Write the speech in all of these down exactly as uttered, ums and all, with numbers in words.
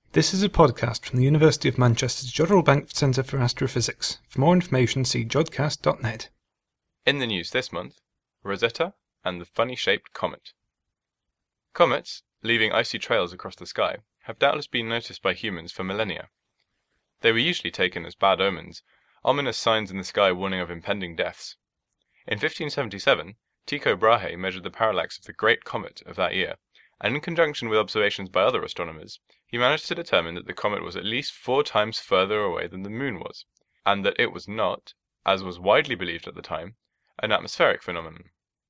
This is a podcast from the University of Manchester's Jodrell Bank Centre for Astrophysics. For more information, see jodcast dot net. In the news this month, Rosetta and the funny-shaped comet. Comets, leaving icy trails across the sky, have doubtless been noticed by humans for millennia. They were usually taken as bad omens, ominous signs in the sky warning of impending deaths. In fifteen seventy-seven, Tycho Brahe measured the parallax of the Great Comet of that year, and in conjunction with observations by other astronomers, he managed to determine that the comet was at least four times further away than the Moon was, and that it was not, as was widely believed at the time, an atmospheric phenomenon.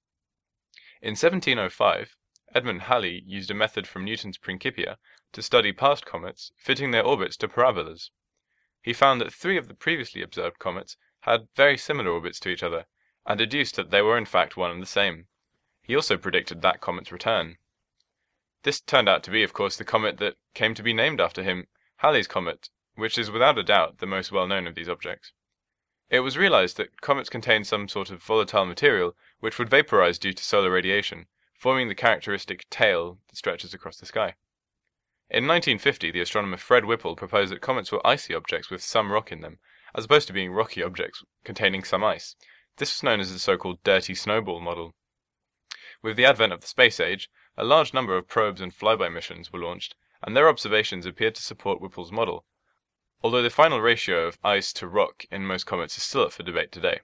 In seventeen oh five, Edmund Halley used a method from Newton's Principia to study past comets, fitting their orbits to parabolas. He found that three of the previously observed comets had very similar orbits to each other, and deduced that they were in fact one and the same. He also predicted that comet's return. This turned out to be, of course, the comet that came to be named after him, Halley's Comet, which is without a doubt the most well-known of these objects. It was realized that comets contain some sort of volatile material which would vaporize due to solar radiation, forming the characteristic tail that stretches across the sky. In nineteen fifty, the astronomer Fred Whipple proposed that comets were icy objects with some rock in them, as opposed to being rocky objects containing some ice. This was known as the so-called dirty snowball model. With the advent of the space age, a large number of probes and flyby missions were launched, and their observations appeared to support Whipple's model, although the final ratio of ice to rock in most comets is still up for debate today.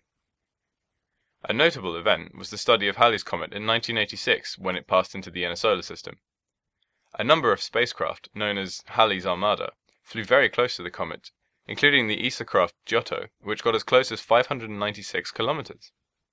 A notable event was the study of Halley's Comet in nineteen eighty-six, when it passed into the inner solar system. A number of spacecraft, known as Halley's Armada, flew very close to the comet, including the E S A craft Giotto, which got as close as five hundred ninety-six kilometers.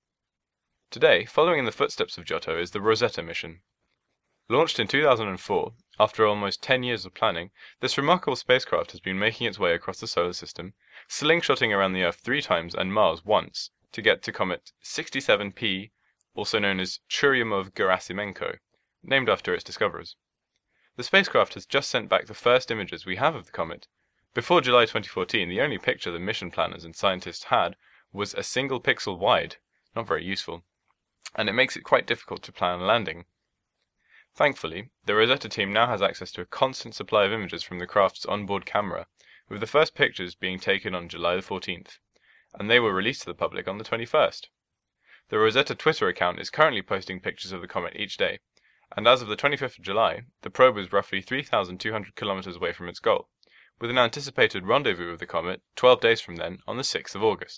Today, following in the footsteps of Giotto, is the Rosetta mission. Launched in two thousand four, after almost ten years of planning, this remarkable spacecraft has been making its way across the solar system, slingshotting around the Earth three times and Mars once, to get to comet sixty-seven P, also known as Churyumov-Gerasimenko, named after its discoverers. The spacecraft has just sent back the first images we have of the comet. Before July twenty fourteen, the only picture the mission planners and scientists had was a single pixel wide, not very useful, and it makes it quite difficult to plan a landing. Thankfully, the Rosetta team now has access to a constant supply of images from the craft's onboard camera, with the first pictures being taken on July the fourteenth, and they were released to the public on the twenty-first. The Rosetta Twitter account is currently posting pictures of the comet each day, and as of the twenty-fifth of July, the probe was roughly three thousand two hundred kilometers away from its goal, with an anticipated rendezvous of the comet twelve days from then on the sixth of August.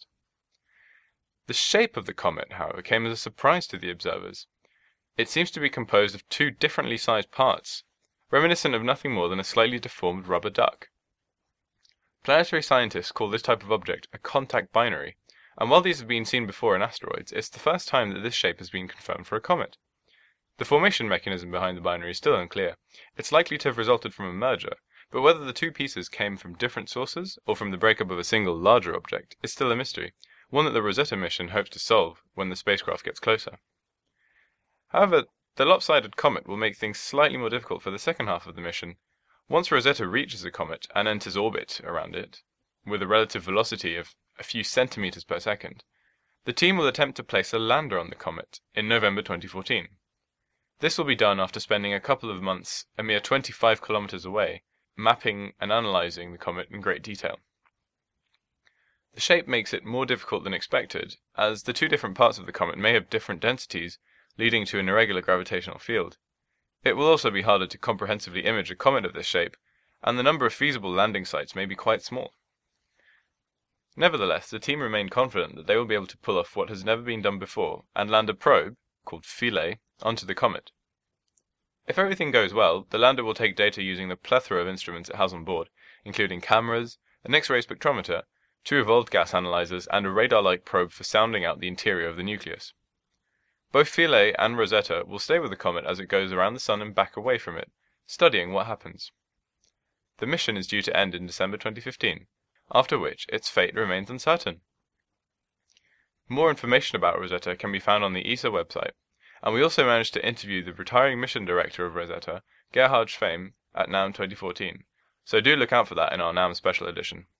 The shape of the comet, however, came as a surprise to the observers. It seems to be composed of two differently sized parts, reminiscent of nothing more than a slightly deformed rubber duck. Planetary scientists call this type of object a contact binary, and while these have been seen before in asteroids, it's the first time that this shape has been confirmed for a comet. The formation mechanism behind the binary is still unclear. It's likely to have resulted from a merger, but whether the two pieces came from different sources or from the breakup of a single larger object is still a mystery, one that the Rosetta mission hopes to solve when the spacecraft gets closer. However, the lopsided comet will make things slightly more difficult for the second half of the mission. Once Rosetta reaches the comet and enters orbit around it, with a relative velocity of a few centimeters per second, the team will attempt to place a lander on the comet in November twenty fourteen. This will be done after spending a couple of months a mere twenty-five kilometers away, mapping and analyzing the comet in great detail. The shape makes it more difficult than expected, as the two different parts of the comet may have different densities, leading to an irregular gravitational field. It will also be harder to comprehensively image a comet of this shape, and the number of feasible landing sites may be quite small. Nevertheless, the team remain confident that they will be able to pull off what has never been done before, and land a probe, called Philae, onto the comet. If everything goes well, the lander will take data using the plethora of instruments it has on board, including cameras, an X-ray spectrometer, two evolved gas analyzers, and a radar-like probe for sounding out the interior of the nucleus. Both Philae and Rosetta will stay with the comet as it goes around the Sun and back away from it, studying what happens. The mission is due to end in December twenty fifteen, after which its fate remains uncertain. More information about Rosetta can be found on the E S A website, and we also managed to interview the retiring mission director of Rosetta, Gerhard Schweim, at NAM twenty fourteen, so do look out for that in our NAM special edition.